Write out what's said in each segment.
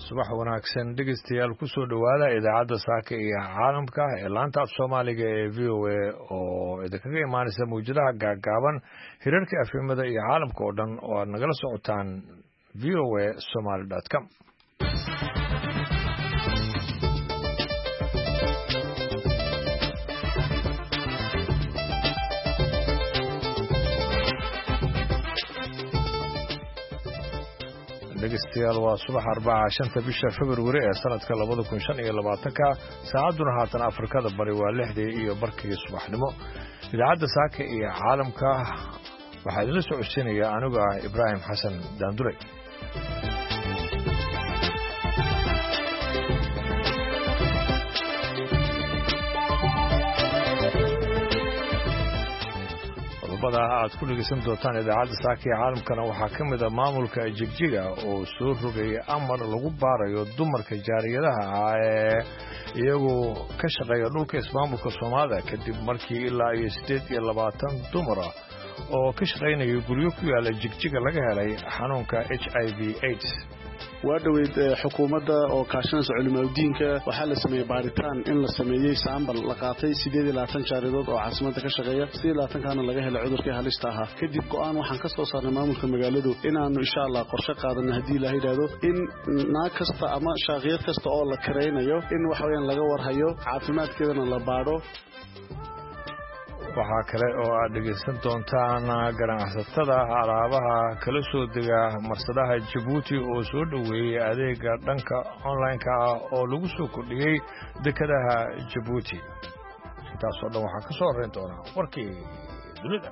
subax wanaagsan dhegeystayaal kusoo dhowaada idaacadda saaka iyo caalamka ee laanta af soomaaliga ee v o a oo idinkaga imaanaysa mawjadaha gaagaaban hirarka afhimada iyo caalamka oo dhan oo aad nagala socotaan v o a somaly com dhegeystayaal waa subax arbaca shanta bisha februari ee sanadka 2015 saacaduna haatan afrikada bari waa 6 iyo barkii subaxnimo idaacadda saaka iyo caalamka waxaa idinla socodsiinaya anigu ah Ibraahim Xasan Daandure aad ku dhegeysan doontaan idaacadda saaka ee caalamkana waxaa ka mid ah maamulka jigjiga oo soo rogay amar lagu baarayo dumarka jaariyadaha ah ee iyagu ka shaqeeya dhulka ismaamulka Soomaalida kadib markii ilaa iyo 28 dumar oo ka shaqeynaya guryo ku yaala jigjiga laga helay xanuunka HIV/AIDS waa dhaweyd xukuumadda oo kaashanaysa culimada waxaa la sameeyay baaritaan in la sameeyay saambal la qaatay 28 jaaridood oo caasimada ka shaqeeya 28 kana laga helay cudurkii halista ahaa kadib go'aan waxaan ka soo saarnay maamulka magaaladu inaanu insha Allah qorshe qaadano hadii Ilaahay yiraahdo in naag kasta ama shaqiyad kasta oo la kareynayo in wax weyn laga warhayo caafimaadkeedana la baaro waxaa kale oo aad dhegeysan doontaan ganacsatada alaabaha kala soo dega marsadaha Djibouti oo soo dhaweeyay adeega dhanka online-ka ah oo lagu soo kordhiyay dekedaha Djibouti taas oo dhan waxaa ka soo horeyn doona warkii dunida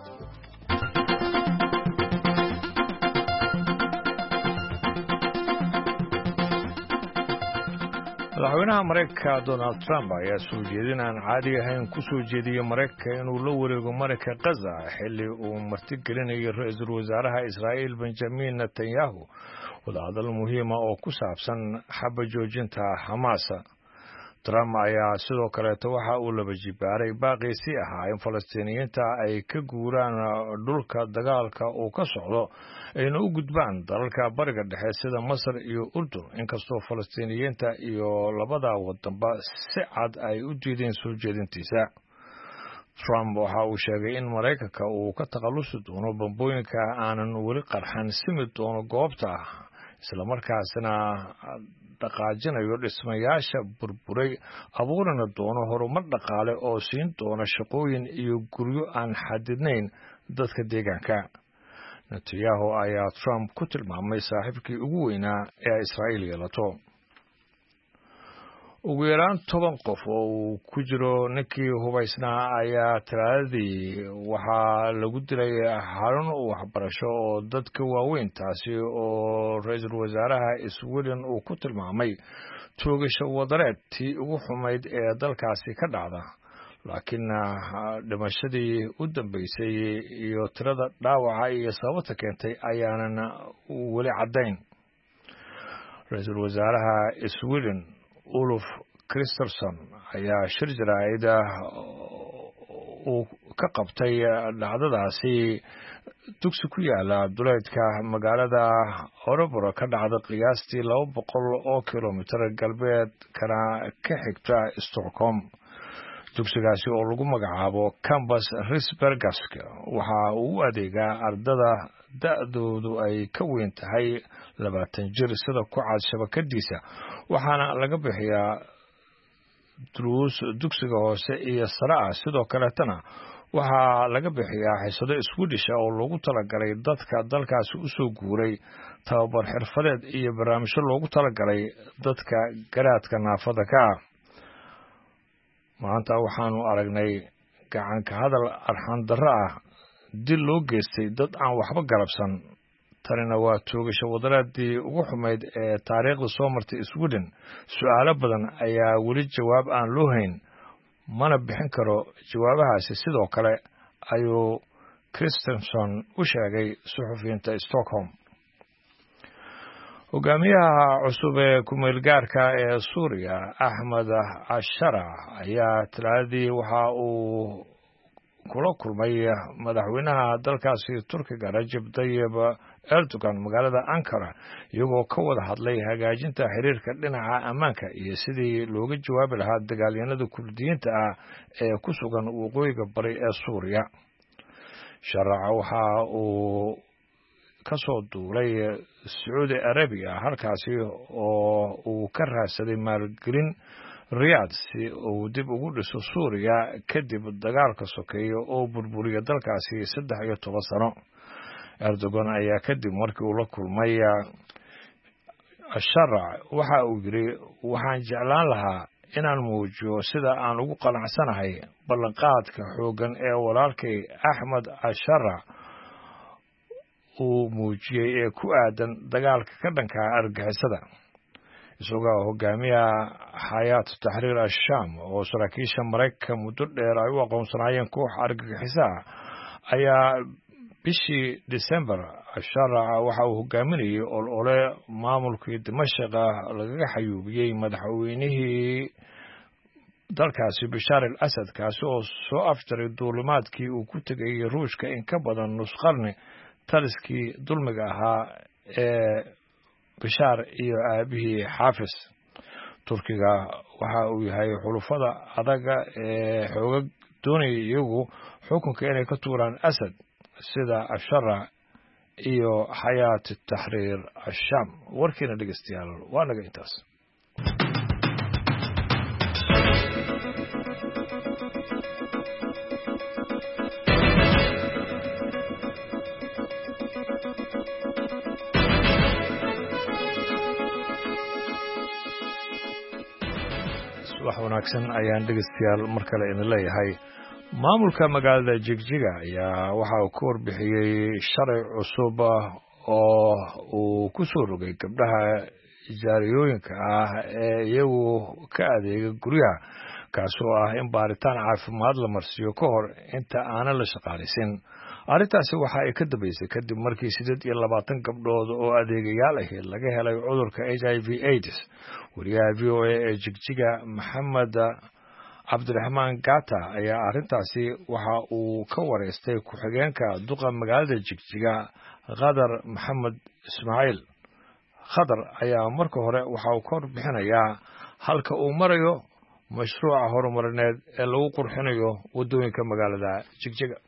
madaxweynaha Mareykanka Donald Trump ayaa soo jeedin aan caadi ahayn ku soo jeediyay Mareykanka inuu la wareego marinka Gaza xilli uu martigelinayo ra'iisul wasaaraha Israa'iil Benjamin Netanyahu wadahadal muhiim ah oo ku saabsan xabad joojinta Hamas. Trump ayaa sidoo kale waxa uu laba jibaaray baaqisi ahaa in Falastiiniyiinta ay ka guuraan dhulka dagaalka oo ka socdo ayna u gudbaan dalalka bariga dhexe sida Masar iyo Urdun inkastoo Falastiiniyiinta iyo labada wadanba si cad ay u diideen soo jeedintiisa. Trump waxa uu sheegay in Mareykanka uu ka takhalusi doono bambooyinka aanan weli qarxan simi doono goobta isla markaasna dhaqaajinayo dhismayaasha burburay abuurana doono horumar dhaqaale oo siin doona shaqooyin iyo guryo aan xadidnayn dadka deegaanka. Netanyahu ayaa Trump ku tilmaamay saaxiibkii ugu weynaa ee Israa'iil yeelato. ugu yaraan 10 qof oo uu ku jiro ninkii hubaysnaa ayaa talaadadii waxaa lagu dilay xarun waxbarasho oo dadka waaweyn taasi oo ra'iisul wasaaraha Sweden uu ku tilmaamay toogasho wadareed tii ugu xumayd ee dalkaasi ka dhacda laakiin dhimashadii u dambeysay iyo tirada dhaawaca iyo sababta keentay ayaanan weli caddayn. ra'iisul wasaaraha Sweden Ulf Kristersson ayaa shir jaraa'id uu ka qabtay dhacdadaasi dugsi ku yaala duleedka magaalada Örebro ka dhacda qiyaastii 200 oo kiiloomitir galbeed kana ka xigta Stockholm. dugsigaasi oo lagu magacaabo Campus Risbergsk waxa uu adeegaa ardada da'doodu ay ka weyn tahay 20 jir sida ku cad shabakadiisa waxaana laga bixiyaa duruus dugsiga hoose iyo sare ah sidoo kale tana waxaa laga bixiyaa xisado Swedish oo loogu talagalay dadka dalkaasi u soo guuray tababar xirfadeed iyo barnaamijyo loogu talagalay dadka garaadka naafada ka ah. maanta waxaanu aragnay gacan ka hadal arxan darro ah dil loo geystay dad aan waxba galabsan tanina waa toogasho wadareedii ugu xumayd ee taariikhda soo martay Sweden. su'aalo badan ayaa weli jawaab aan loo hayn mana bixin karo jawaabahaasi sidoo kale ayuu Kristersson u sheegay suxufiyiinta Stockholm. hogaamiyaha cusub ee ku-meelgaarka ee Suuriya Ahmed Ashara ayaa talaadii waxa uu kula kulmay madaxweynaha dalkaasi Turkiga Recep Tayyip Erdogan magaalada Ankara iyagoo ka wada hadlay hagaajinta xiriirka dhinaca ammaanka iyo sidii looga jawaabi lahaa dagaalyanada Kurdiyiinta ah ee ku sugan waqooyiga bari ee Suuriya. Sharaca waxa uu ka soo duulay Saudi Arabia halkaasi oo uu ka raadsaday maalgelin Riyadh si uu dib ugu dhiso Suuriya kadib dagaalka sokeeye oo burburiya dalkaasi 13 sano. Erdogan ayaa kadib markii uu la kulmay Sharac waxa uu yiri waxaan jeclaan lahaa inaan muujiyo sida aan ugu qanacsanahay ballanqaadka xoogan ee walaalkay Ahmed Sharac uu muujiyay ee ku aadan dagaalka ka dhanka argagixisada. isagoo hogaamiya Hayat Tahrir al-Sham oo saraakiisha Mareykanka muddo dheer ay u aqoonsanaayeen koox argagixisa ayaa bishii December Sharac waxa uu hogaaminayay olole maamulkii Dimashq lagaga xayuubiyay madaxweynihii dalkaasi Bashar al-Assad kaasi oo soo afjaray duulimaadkii uu ku tagay Ruushka in ka badan nus qarni taliskii dulmiga ahaa ee Bashar iyo aabihii Xaafis. Turkiga waxa uu yahay xulufada adaga ee xoogag doonaya iyagu xukunka inay ka tuuraan Assad sida Sharac iyo Hayat Tahrir al-Sham. warkiina dhegeystayaal waa naga intaas. wax wanaagsan ayaan dhegeystayaal mar kale idin leeyahay. maamulka magaalada Jigjiga ayaa waxa uu ka warbixiyay sharci cusub oo uu ku soo rogay gabdhaha jaariyooyinka ah ee iyagu ka adeega guryaha kaas oo ah in baaritaan caafimaad la marsiyo ka hor inta aanan la shaqaalaysin. arrintaasi waxa ay ka dambeysay kadib markii 28 gabdhood oo adeegayaal ah laga helay cudurka HIV/AIDS. wariyaha VOA ee Jigjiga Maxamed Cabdiraxmaan Gata ayaa arrintaasi waxa uu ka wareystay ku-xigeenka duqa magaalada Jigjiga Khadar Maxamed Ismaaciil. Khadar ayaa marka hore waxa uu ka warbixinayaa halka uu marayo mashruuca horumarineed ee lagu qurxinayo wadooyinka magaalada Jigjiga.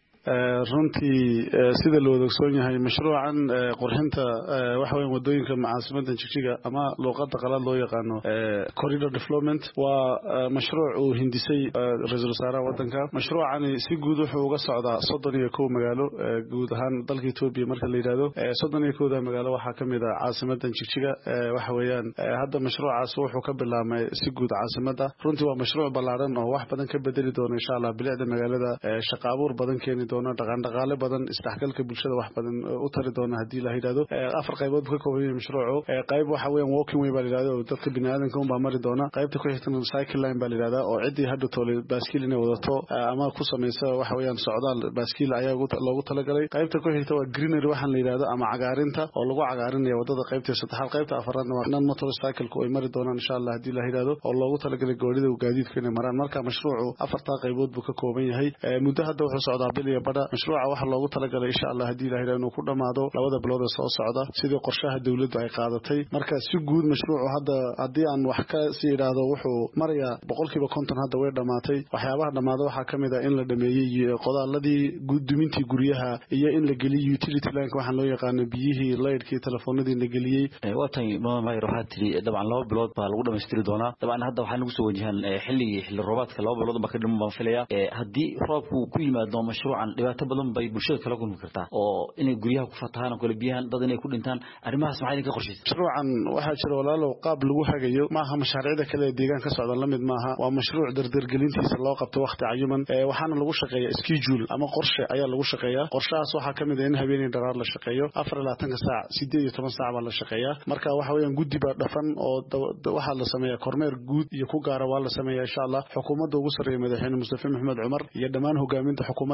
runtii sida loo ogsoon yahay mashruucan qurxinta waxa weyn wadooyinka caasimadda Jigjiga ama luqadda qalaad loo yaqaano corridor development waa mashruuc uu hindisay ra'iisul wasaaraha wadanka. mashruucani si guud wuxuu uga socdaa 31 magaalo guud ahaan dalka Itoobiya. marka la yiraahdo 31 magaalo waxa kamid ah caasimadda Jigjiga. waxa weeyaan hadda mashruucaas wuxuu ka bilaabmay si guud caasimadda. runtii waa mashruuc ballaaran oo wax badan ka bedeli doona insha Allah bilicda magaalada, shaqo abuur badan keeni dhaqaale badan, isdhexgalka bulshada wax badan u tari doona hadii la yiraahdo. afar qaybood ka kooban yahay mashruucu. qayb waxa weeyaan walking way baa la yiraahdo oo dadka bini'aadanka u mari doona. qaybta ku xigtana cycle line baa la yiraahdaa oo cidii hadda toolay baaskiil inay wadato ama ku sameeyso waxa weeyaan socdaal baaskiil ayaa loogu talagalay. qaybta ku xigta waa greenery waxaan la yiraahdo ama cagaarinta oo lagu cagaarinayo wadada. qaybta saddexaad qaybta afaraadna waa motorcycle oo ay mari doonaan insha Allah hadii la yiraahdo oo loogu talagalay gaadiidka gaadiidka inay maraan. marka mashruucu afarta qaybood buu ka kooban yahay. muddo hadda wuxuu socdaa bil iyo bada. mashruuca waxa loogu talagalay insha Allah hadii la yiraahdo inuu ku dhamaado labada bilood ee soo socda sidii qorshaha dawladdu ay qaadatay. marka si guud mashruucu hadda hadii aan wax ka sii yiraahdo wuxuu marayaa 50% hadda way dhamaatay. waxyaabaha dhamaada waxa kamid ah in la dhameeyay qodaaladii guddumintii guryaha iyo in la geliyo utility line waxaan loo yaqaan biyihii leerkii telefoonadii la geliyay. waatan maamay ruuxatii dabcan laba bilood baa lagu dhameystiri doonaa. dabcan hadda waxaan ugu soo wajahan xilli roobaadka laba bilood ba ka dhiman baan filayaa. hadii roobku ku yimaado mashruucan dhibaato badan bay bulshada kala kulmi kartaa oo inay guryaha ku fatahaan oo kala biyahan dad inay ku dhintaan. arrimahaas maxay ka qorsheysay? mashruucan waxa jira walaalo qaab lagu hagayo maaha mashaariicda kale ee deegaanka ka socda lamid maaha. waa mashruuc dardargelintiisa loo qabto waqti cayuman. waxaana lagu shaqeeyaa schedule ama qorshe ayaa lagu shaqeeyaa. qorshahaas waxa kamid ah in habeenii daraar la shaqeeyo 24 saac 18 saac baa la shaqeeyaa. marka waxa weeyaan guddi baa dhafan oo waxa la sameeyaa kormeer guud iyo ku gaara waa la sameeyaa insha Allah. xukuumadda ugu sareeyay madaxweyne Mustafa Maxamed Umar iyo dhamaan hogaaminta xukuumadda la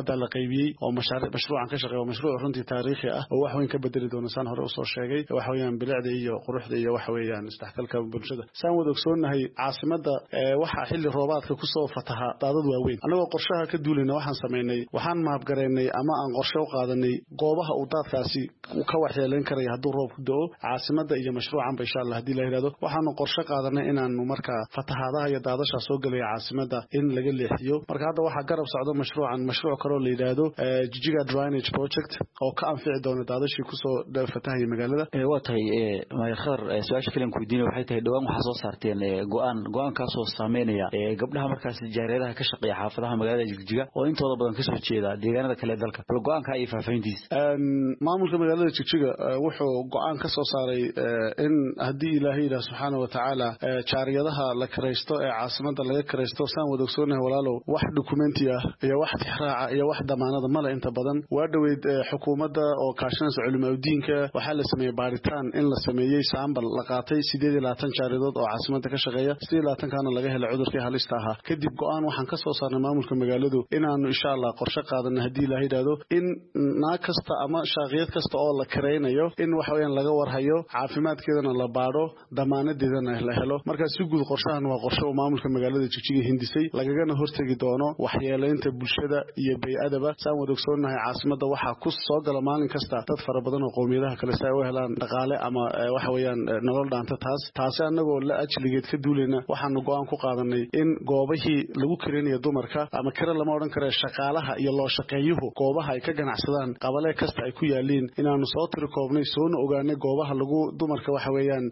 qaybiyey oo mashruucan ka shaqeeya mashruuc runtii taariikhi ah oo wax weyn ka bedeli doona saan hore usoo sheegay waxa weeyaan bilicda iyo quruxda iyo waxa weeyaan isdhexgalka bulshada saan wada ogsoonahay caasimada waxa xilli roobaadka kusoo fataha daadad waaweyn anagoo qorshaha ka duulayna waxaan sameynay waxaan maabgareynay ama aan qorshe u qaadanay goobaha uu daadkaasi ka waxyeeleyn karaya hadduu roobku da'o caasimada iyo mashruucan ba insha Allah haddii la yiraahdo waxaanu qorshe qaadanay inaanu markaa fatahaadaha iyo daadasha soo galaya caasimada in laga leexiyo marka hadda waxaa garab socdo mashruuc kale oo la yiraahdo Jigjiga Drainage Project oo ka anfici doona daadashii kusoo fatahaya magaalada waa tahay khadar su'aasha kale ku weydiinay waxay tahay dhawaan waxa soo saarteen go'aankaas oo saameynaya gabdhaha markaas jaariyadaha ka shaqeeya xaafadaha magaalada Jigjiga oo intooda badan ka soo jeeda deegaanada kale dalka go'aanka ay faafayntiisa maamulka magaalada Jigjiga wuxuu go'aan ka soo saaray in haddii Ilaahay subhanahu wa ta'ala jaariyadaha la kareysto ee caasimada laga kareysto saan wada ogsoonahay walaalow wax dokumenti ah iyo wax tixraaca iyo wax damaanada male inta badan waa dhaweyd xukuumadda oo kaashanaysa culimada waxaa la sameeyay baaritaan in la sameeyay saambal la qaatay 28 jaaridood oo caasimada ka shaqeeya 28 kana laga helay cudurkii halista ahaa kadib go'aan waxaan ka soo saarnay maamulka magaaladu inaanu insha Allah qorshe qaadano haddii Ilaahay yiraahdo in naag kasta ama shaaqiyad kasta oo la kareynayo in wax weeyaan laga warhayo caafimaadkeedana la baaro damaanadeedana la helo marka si guud qorshahan waa qorshe oo maamulka magaalada Jigjiga hindisay lagagana hortagi doono waxyeeleynta bulshada iyo bay'adaba saan wada ogsoonahay caasimada waxa ku soo gala maalin kasta dad fara badan oo qowmiyadaha kale si ay u helaan dhaqaale ama waxa weeyaan nolol dhaanta taasi anagoo la ajligeed ka duulayna waxaanu go'aan ku qaadanay in goobahii lagu karinayo dumarka ama kare lama oran karo shaqaalaha iyo loo shaqeeyuhu goobaha ay ka ganacsadaan qabale kasta ay ku yaaliin inaanu soo tirkoobnay soo ogaanay goobaha lagu dumarka waxa weeyaan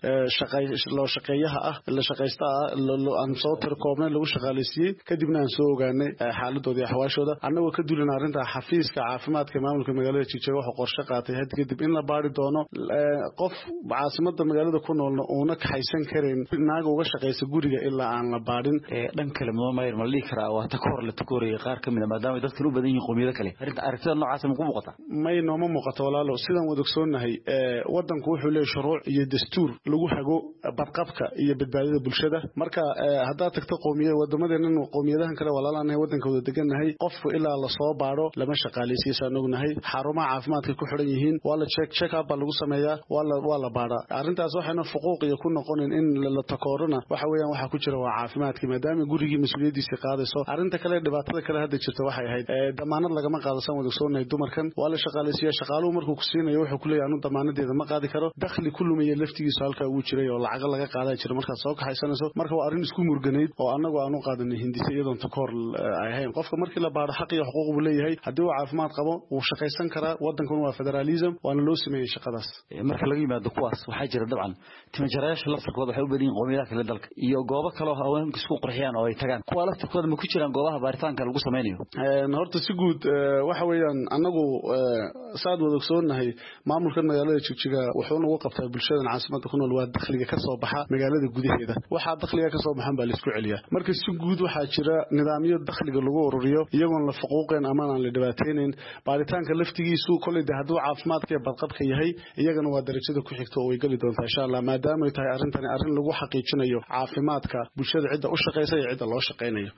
loo shaqeeyaha ah la shaqeysta aan soo tirkoobnay lagu shaqaaleysiiyay kadibna aan soo ogaanay xaaladooda iyo xawaashooda anagoo ka duulayna arrinta xafiiska caafimaadka maamulka magaalada Jigjiga wuxuu qorshe qaatay kadib in la baari doono qof caasimada magaalada ku noolna uuna kaxaysan karin naaga uga shaqeysa guriga ilaa aan la baarin dhan kale Maayir ma lii kara waa takoor la takooriyay qaar kamid maadaama dadku u badan yihiin qowmiyada kale arrinta noocaas ma ku muuqata may nooma muuqato walaalo sidaan wada ogsoonahay wadanku wuxuu leeyahay shuruuc iyo dastuur lagu hago badqabka iyo badbaadada bulshada marka haddaad tagto wadamadeena qowmiyadahan kale walaalanahay wadankooda deganahay qofku ilaa la soo baaro lama shaqaaleysiisaan ognahay xarumaha caafimaadka ku xiran yihiin waa la check up lagu sameeyaa waa la baara arrintaas waxayna xuquuq iyo ku noqonin in la takoorana waxa weeyaan waxa ku jira waa caafimaadka maadaama gurigii mas'uuliyadiisa qaadayso arrinta kale dhibaatada kale hadda jirta waxay ahayd damaanad lagama qaadasan wada soonahay dumarkan waa la shaqaaleysiyaa shaqaaluhu markuu ku siinayo wuxuu ku leeyahay anu damaanadeeda ma qaadi karo dakhli ku lumaya laftigiisa halka uu jiray oo lacag laga qaaday jira marka soo kaxaysanayso marka waa arrin isku murganeyd oo anagu aanu qaadanay hindisay iyadoon takoor ay ahayn qofka markii la baaro xaq iyo xuquuq uu leeyahay haddii uu caafimaad qabo wuu shaqaysan karaa wadankan waa federalism waana loo sameeyay shaqadaas marka laga yimaado kuwaas waxaa jira dabcan timajarayaasha laftarkooda waxay u badan yihiin qowmiyadaha kale dalka iyo goobo kale oo haweenku isku qurxiyaan oo ay tagaan kuwa laftarkooda ma ku jiraan goobaha baaritaanka lagu sameynayo horta si guud waxa weeyaan anagu saad wada ogsoonahay maamulka magaalada Jigjiga wuxuu nagu qabtaa bulshada caasimada ku nool waa dakhliga ka soo baxa magaalada gudaheeda waxa dakhliga ka soo baxan baa la isku celiyaa marka si guud waxa jira nidaamyo dakhliga lagu ururiyo iyagoon la faquuqeen ama aan la dhibaateynin baaritaanka laftigiisu kulli hadduu caafimaadka iyo badqabka yahay iyagana waa darajada ku xigto oo way gali doontaa insha Allah maadaama ay tahay arrin lagu xaqiijinayo caafimaadka bulshada cidda u shaqeysa iyo cidda loo shaqeynayo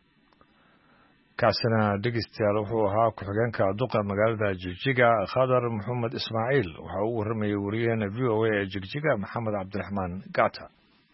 kaasina dhegeystayaal wuxuu ahaa ku-xigeenka duqa magaalada Jigjiga Khadar Maxamed Ismaaciil waxa uu warramayay wariyaheena VOA ee Jigjiga Maxamed Cabdiraxmaan Gata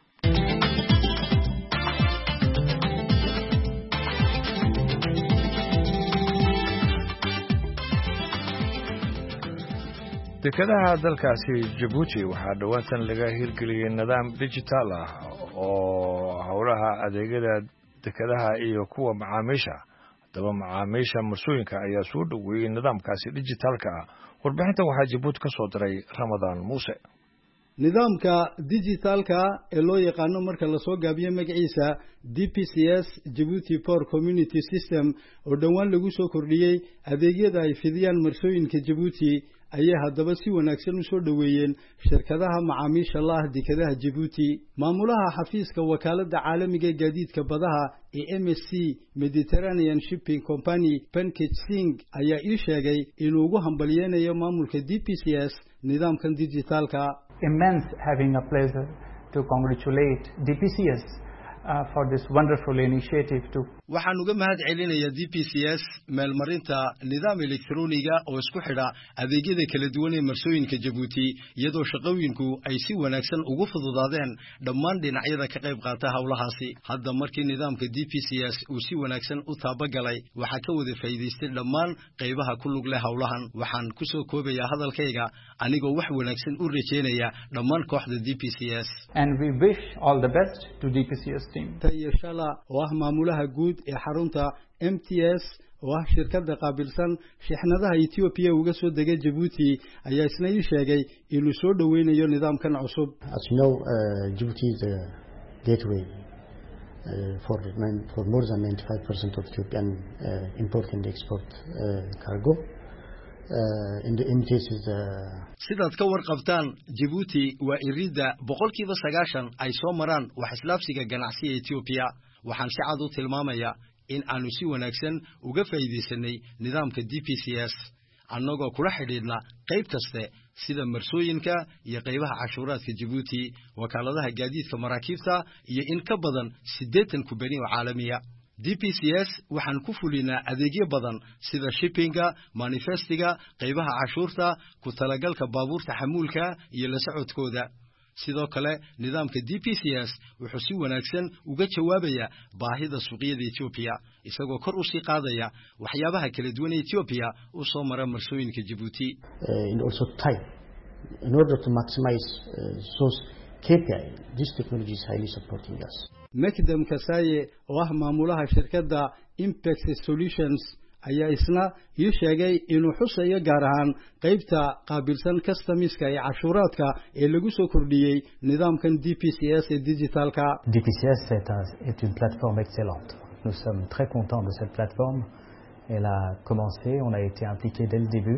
dekadaha dalkaasi Djibouti waxaa dhawaantan laga hirgeliyay nidaam digital ah oo howlaha adeegyada dekadaha iyo kuwa macaamiisha haddaba macaamiisha marsooyinka ayaa soo dhoweeyey nidaamkaasi digitalka ah warbixintan waxaa Djibouti ka soo diray Ramadaan Muuse nidaamka digitalka ee loo yaqaano marka la soo gaabiyo magaciisa DPCS Djibouti Port Community System oo dhawaan lagu soo kordhiyay adeegyada ay fidiyaan marsooyinka Djibouti ayay haddaba si wanaagsan u soo dhaweeyeen shirkadaha macaamiisha la ah dekadaha Djibouti maamulaha xafiiska wakaaladda caalamiga ee gaadiidka badaha ee MSC Mediterranean Shipping Company Pankaj Singh ayaa ii sheegay inuu ugu hambalyeeyo maamulka DPCS nidaamkan digitalka immense having a pleasure to congratulate DPCS for this wonderful initiative to waxaan uga mahad celinayaa DPCS meelmarinta nidaam elektrooniga oo isku xidha adeegyada kala duwan ee marsooyinka Djibouti iyadoo shaqooyinku ay si wanaagsan ugu fududaadeen dhammaan dhinacyada ka qayb qaata hawlahaasi hadda markii nidaamka DPCS uu si wanaagsan u taabagalay waxa ka wada faa'iideystay dhammaan qaybaha ku lug leh hawlahan waxaan ku soo koobayaa hadalkayga anigoo wax wanaagsan u rajeynaya dhammaan kooxda DPCS and we wish all the best to DPCS team tayashala oo ah maamulaha guud ee xarunta MTS oo ah shirkadda qaabilsan shixnadaha Ethiopia uga soo degay Djibouti ayaa isna ii sheegay inuu soo dhaweynayo nidaamkan cusub as you know Djibouti is a gateway for more than 95% of Ethiopian import and export cargo in the MTS is sidaad ka warqabtaan Djibouti waa irida 90% ay soo maraan wax islaafsiga ganacsiga Ethiopia waxaan si cad u tilmaamayaa in aanu si wanaagsan uga faa'iideysanay nidaamka DPCS annagoo kula xidhiidhna qayb kaste sida marsooyinka iyo qaybaha cashuuraadka Djibouti wakaaladaha gaadiidka maraakiibta iyo in ka badan 80 kumbani oo caalamiya DPCS waxaan ku fulinaa adeegyo badan sida shippinga manifestiga qaybaha cashuurta ku talagalka baabuurta xamuulka iyo la socodkooda sidoo kale nidaamka DPCS wuxuu si wanaagsan uga jawaabaya baahida suuqyada Ethiopia isagoo kor u sii qaadaya waxyaabaha kala duwan ee Ethiopia u soo mara marsooyinka Djibouti and also time in order to maximize source KPI this technology is highly supporting us Mekdam Kasaye oo ah maamulaha shirkadda Impact Solutions ayaa isna ii sheegay inuu xusayo gaar ahaan qaybta qaabilsan customiska ee cashuuraadka ee lagu soo kordhiyay nidaamkan DPCS ee digitalka DPCS est une plateforme excellente. Nous sommes très contents de cette plateforme. Elle a commencé, on a été impliqué dès le début.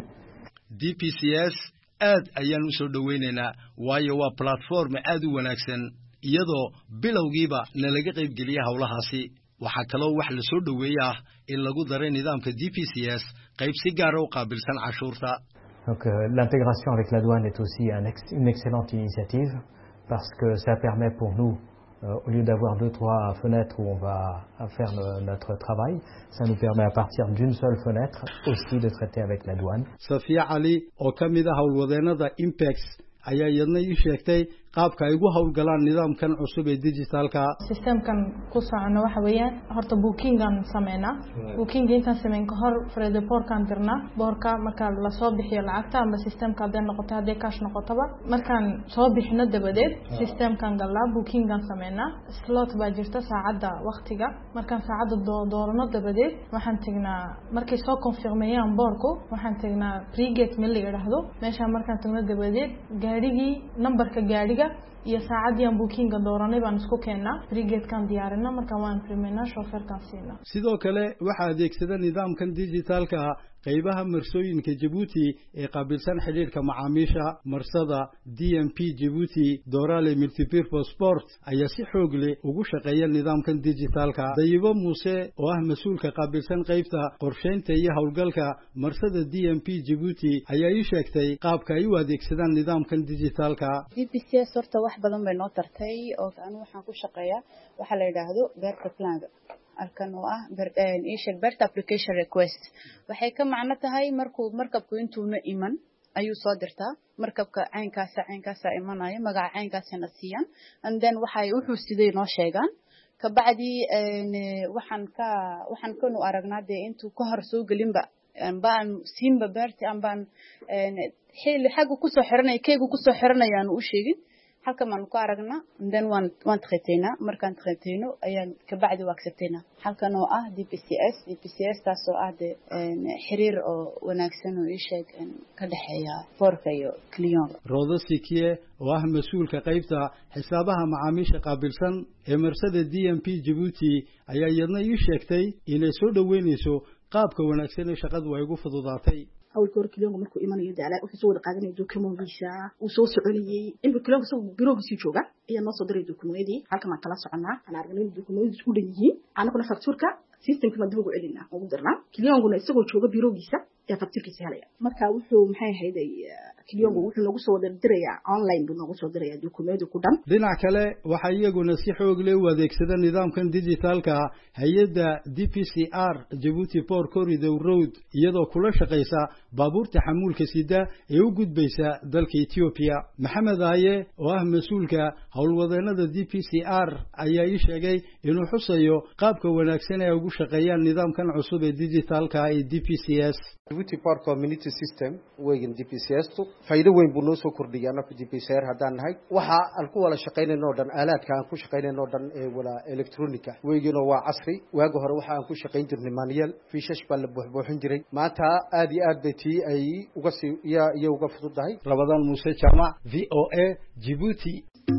DPCS aad ayaan u soo dhaweynaynaa waayo waa platform aad u wanaagsan iyadoo bilowgiiba nalaga qayb geliya hawlahaasi waxa kale oo wax la soo dhaweeyaa in lagu daray nidaamka DPCS qayb si gaar ah u qaabilsan cashuurta Donc l'intégration avec la douane est aussi une excellente initiative parce que ça permet pour nous au lieu d'avoir 2-3 fenêtres où on va faire notre travail, ça nous permet à partir d'une seule fenêtre aussi de traiter avec la douane. Safia Ali oo kamid ah hawlwadeenada Impact ayaa iyadna ii sheegtay qaabka ay ugu hawlgalaan nidaamkan cusub ee digitalka systemkan ku socono waxa weeyaan horta bookingan sameeyna booking inta sameyn ka hor Fred Porkan dirna boorka marka la soo bixiyo lacagta ama systemka haday noqoto haday cash noqotaba markaan soo bixino dabadeed systemkan galaa bookingan sameeyna slot baa jirta saacada waqtiga markaan saacada doorano dabadeed waxaan tagnaa markay soo confirmeeyaan boorku waxaan tagnaa pre-gate meel la yiraahdo meesha markaan tagno dabadeed gaarigii numberka gaariga iyo saacadii aan bookinga dooranay baan isku keenaa brigade kan diyaarina marka waan primeena chauffeur kan siina sidoo kale waxa adeegsada nidaamkan digitalka qaybaha marsooyinka Djibouti ee qaabilsan xiriirka macaamiisha marsada DMP Djibouti Dorale Multipurpose Sport ayaa si xoog leh ugu shaqeeya nidaamkan digitalka Dayibo Muuse oo ah mas'uulka qaabilsan qaybta qorsheynta iyo hawlgalka marsada DMP Djibouti ayaa ii sheegtay qaabka ay u adeegsadaan nidaamkan digitalka DPCS horta wax badan bay noo tartay oo aan waxaan ku shaqeeyaa waxa la yiraahdo beerta planka alkan oo ah isheeg beerta application request waxay ka macno tahay markabku intuuna iman ayuu soo dirtaa markabka caynkaas imanaya magaca caynkaasna siiyaan and then wuxuu sidee noo sheegaan ka bacdi waxaan kanu aragnaa intuu ka hor soo galinba baan siinba beerta baan xilli xagu ku soo xiranay keegu ku soo xiranayaan u sheegin halka man ku aragna then waan taqeetayna markaan taqeetayno ayaan ka bacdi waagsatayna halkan oo ah DPCS taasoo ah xiriir oo wanaagsan oo isheeg ka dhaxeeya boorka iyo client Rodo Sikie oo ah mas'uulka qaybta xisaabaha macaamiisha qaabilsan ee marsada DMP Djibouti ayaa iyadna ii sheegtay inay soo dhaweynayso qaabka wanaagsan ee shaqadu ay ugu fududaatay أول كور كليون مركو إيمان يدعى وحصول قاعدين يدوكمون بيشا وصوص عليي إن كليون صو بيروج سيجوجا هي الناس صدر يدوكمون يدي هالك ما كلاس عنا أنا أرجعين يدوكمون يدوكمون أنا كنا فاكتور كا سيستم كنا دبوج علينا وقدرنا كليون قلنا يسوي شوجا بيروجيسا ee faktirkiisa helaya marka wuxuu maxay ahayd kiliyongo wuxuu nagu soo dirayaa online buu nagu soo dirayaa dukumeenti ku dhan dhinac kale waxa iyaguna si xoog leh u adeegsada nidaamkan digitalka hay'adda DPCR Djibouti Port Corridor Road iyadoo kula shaqeysa baabuurta xamuulka sida ee u gudbaysa dalka Ethiopia Maxamed Aye oo ah mas'uulka howlwadeenada DPCR ayaa ii sheegay inuu xusayo qaabka wanaagsan ee ugu shaqeeyaan nidaamkan cusub ee digitalka ee DPCS Djibouti Port Community System weyn DPCS faa'iido weyn buu noo soo kordhiyay anaka DPCR hadaan nahay waxa aan ku wada shaqeynayno dhan aalaadka aan ku shaqeynayno dhan ee wala electronica weeyno waa casri waaga hore waxa aan ku shaqeyn jirnay manual fiishash bal buuxbuuxin jiray maanta aad iyo aad bay tii ay uga sii iyo uga fududahay Ramadan Muuse Jamac VOA Djibouti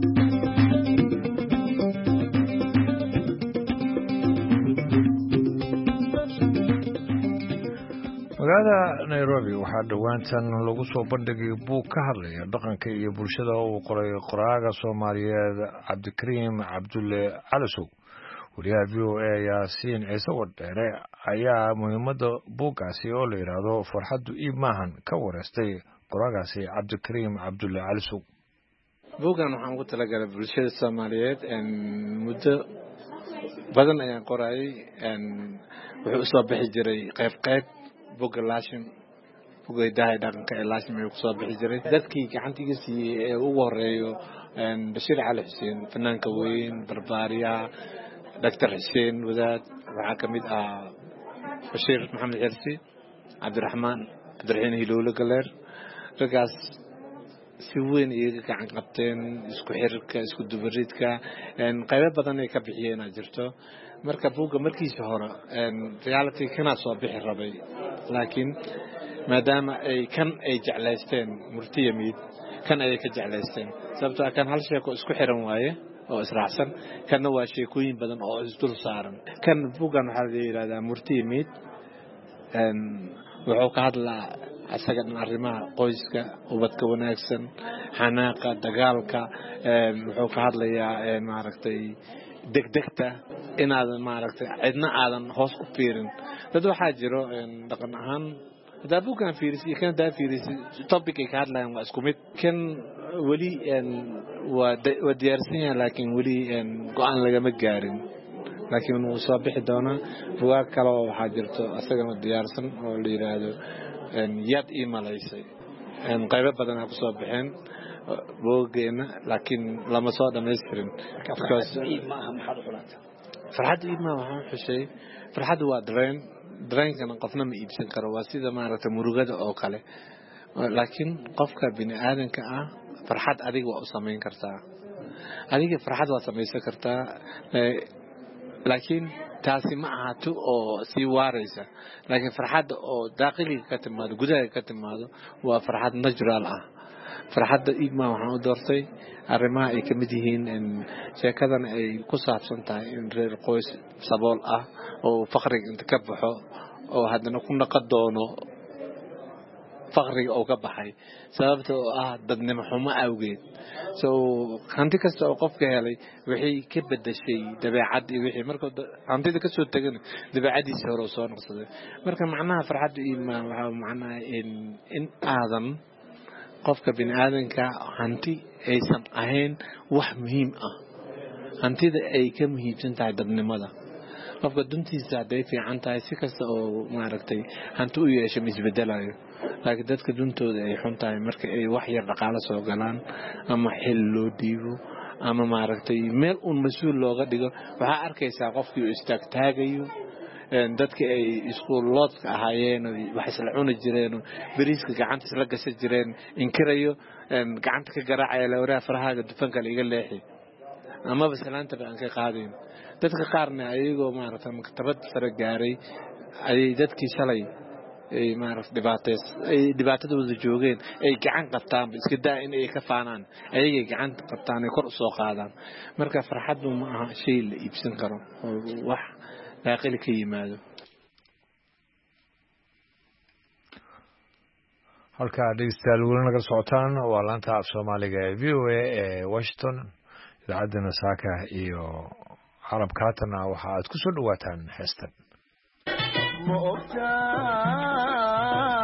magaalada Nairobi waxaa dhawaantan lagu soo bandhigay buug ka hadlaya dhaqanka iyo bulshada uu qoray qoraaga Soomaaliyeed Cabdikariim Cabdulle Calasow wariyaha VOA Yaasiin Ciise Wadheere ayaa muhiimada buuggaasi oo la yiraahdo farxaddu iib maahan ka wareystay qoraagaasi Cabdikariim Cabdulle Calasow buuggan waxaan ugu talagalay bulshada Soomaaliyeed muddo badan ayaan qorayay wuxuu soo bixi jiray qayb buga laashin buga dahay dhaqanka ee laashin ay ku soo bixi jiray dadkii gacantiga siiyay ugu horeeyo Bashir Cali Xuseen fanaanka weyn barbaariya Dr. Xuseen wadaad waxa kamid ah Bashir Maxamed Xirsi Cabdiraxmaan Cabdiraxiin Hiloole Galeer ragaas si weyn iyaga gacan qabteen isku xirka isku dubaridka qayb badan ay ka bixiyeen jirto marka buugga markiisa hore reality kana soo bixi rabay laakiin maadaama ay jeclaysteen murtiyamid kan ay ka jeclaysteen sababtoo kan hal sheeko isku xiran waaye oo israacsan kana waa sheekooyin badan oo isdul saaran kan buuggan waxa la yiraahdaa murtiyamid wuxuu ka hadlaa asaga arrimaha qoyska ubadka wanaagsan xanaaqa dagaalka wuxuu ka hadlayaa maaragtay degdegta inaadan maaragtay cidna aadan hoos u fiirin dad waxaa jiro dhaqan ahaan hadaa buuggan fiirisi kan daa fiirisi topic ay ka hadlayaan waa isku mid kan weli waa diyaarsan yahay laakiin weli go'aan lagama gaarin laakiin wuu soo bixi doonaa buugaag kale oo waxaa jirto asagana diyaarsan oo la yiraahdo yad ii malaysay qaybo badan ay ku soo bixeen buuggeena laakiin lama soo dhameystirin farxaddu iib maaha waxaan xushay farxaddu waa dareenkana qofna ma iibsan karo waa sida maaragtay murugada oo kale laakiin qofka bini aadanka ah farxad adiga waa u samayn kartaa adiga farxad waa samaysan kartaa laakiin taasi ma aha tu oo sii waaraysa laakiin farxadda oo daaqiliga ka timaado gudaha ka timaado waa farxad natural ah farxadda iibma waxaan u doortay arrimaha ay ka mid yihiin sheekadana ay ku saabsan tahay in reer qoys sabool ah oo faqriga inta ka baxo oo haddana ku naqon doono faqriga oo ka baxay sababta oo ah dadnimo xumo awgeed so hanti kasta oo qofka helay wixii ka bedeshay dabeecad iyo wixii marka hantida ka soo tagan dabeecadiisa hore soo noqday marka macnaha farxaddu iibma waxa macnaha in aadan qofka bini aadanka hanti aysan ahayn wax muhiim ah hantida ay ka muhiimsan tahay dadnimada qofka duntiisa haday fiican tahay si kasta oo maaragtay hanti u yeesho isbedelayo laakiin dadka duntooda ay xun tahay marka ay wax yar dhaqaale soo galaan ama xil loo dhiibo ama maaragtay meel un mas'uul looga dhigo waxa arkaysaa qofkii istaagtaagayo dadka ay iskuuloodka ahaayeen wax isla cuni jireen bariiska gacanta isla gashan jireen inkirayo gacanta ka garaacay la waraa farahaaga dufanka iga leexi ama basalaanta aan ka qaadin dadka qaarna ayagoo maaragtay maktabad sare gaaray ay dadkii shalay ay maaragtay dhibaatadooda joogeen ay gacan qabtaan iska daa in ay ka faanaan ayagay gacan qabtaan ay kor u soo qaadaan marka farxaddu ma aha shay la iibsan karo wax daaqil ka yimaado halka dhegeystayaal weli naga socotaan waa laanta af Soomaaliga ee VOA ee Washington idaacadda saaka iyo carabka haatana waxa aad ku soo dhawaataan heestan ma ogtaa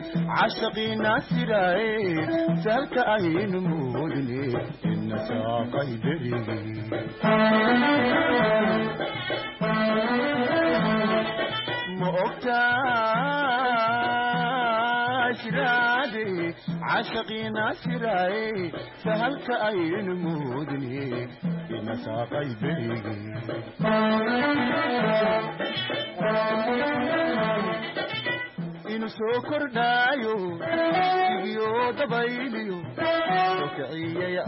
عاشقينا سراي سهلك أين مودني إن ساقي بريقي مؤكتاش رادي عاشقينا سراي سهلك أين مودني إن ساقي بريقي إنو سوكر دايو سيجيو دبايليو سوكعية يا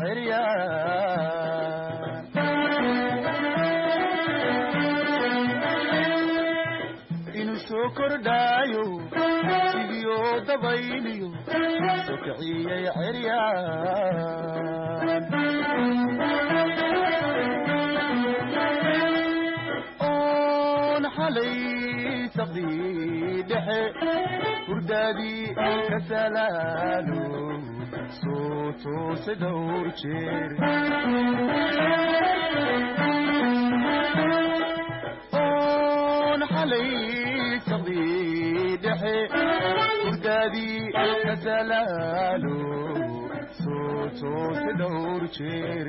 عريان إنو سوكر دايو سيجيو دبايليو سوكعية يا عريان أون حلي صديدحي وردادي كسلالو صوتو سدور شير أون حلي صديدحي وردادي كسلالو صوتو سدور شير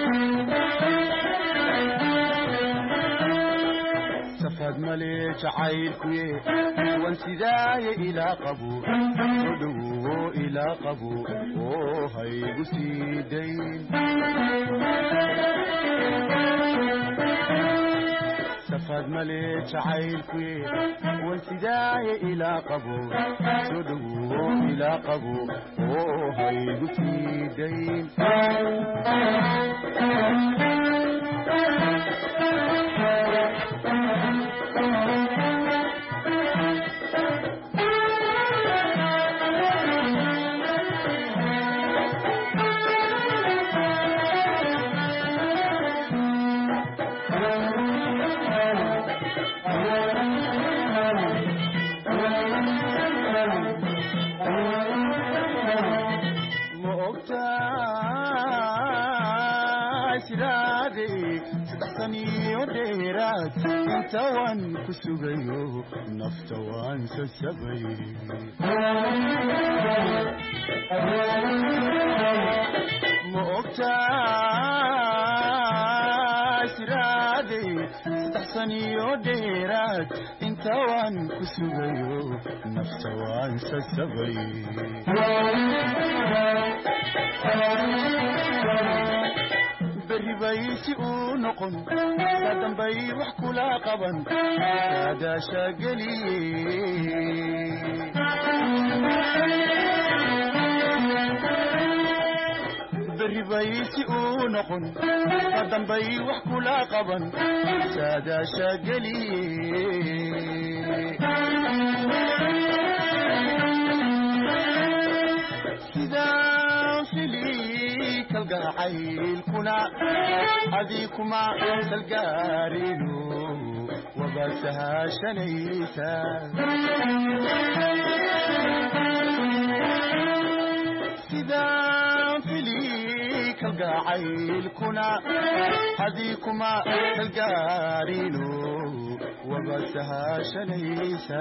سفاد مليش عايلكوي وانسداي إلى قبو ودو إلى قبو هاي قسيدين سفاد مليش عايلكوي وانسداي إلى قبو ودو إلى قبو هاي قسيدين توان كسوغيو نفتوان سسبي مؤكتاش رادي ستحسنيو ديرات انتوان كسوغيو نفتوان سسبي بريبايسي ونقن سادن باي وحكولا قبن هذا شاقلي بريبايسي ونقن سادن باي وحكولا قبن هذا شاقلي القاعيل كنا أذيكما تلقارينو وبسها شنيسا سيدا فيليك القاعيل كنا أذيكما تلقارينو وبسها شنيسا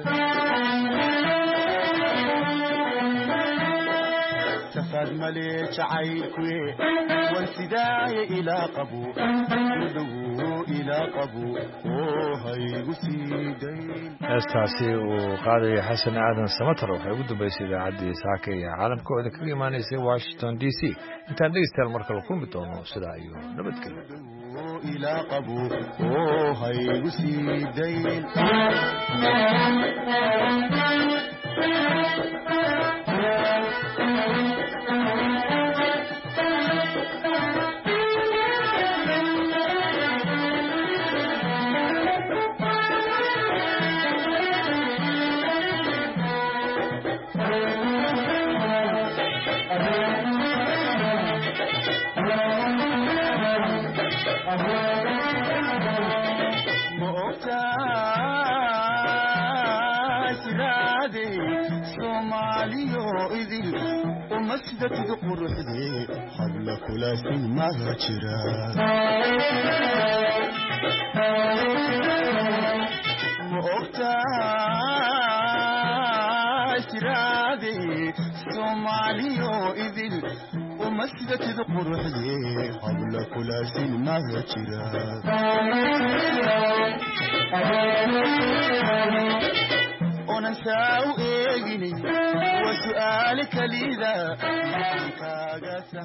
سفاد مليش عايكوي وانسداي إلى قبو ودو إلى قبو هاي قسيدين heestaasi uu qaadaya xasan aadan samatar waxay ugu dambaysay idaacaddii saaka iyo caalamkooda kaga imaanaysay washington d c intaan dhegeystayaal marka la kulmi doono sidaa iyo nabadgelyo إلى قبو هاي قسيدين ومسدة قرحدي حبل كلاسي ما جرا مؤقتا سرادي سوماليو إذن ومسدة ذقر حدي قبل كل سن ما جرى وننساو إيجني وسؤالك لذا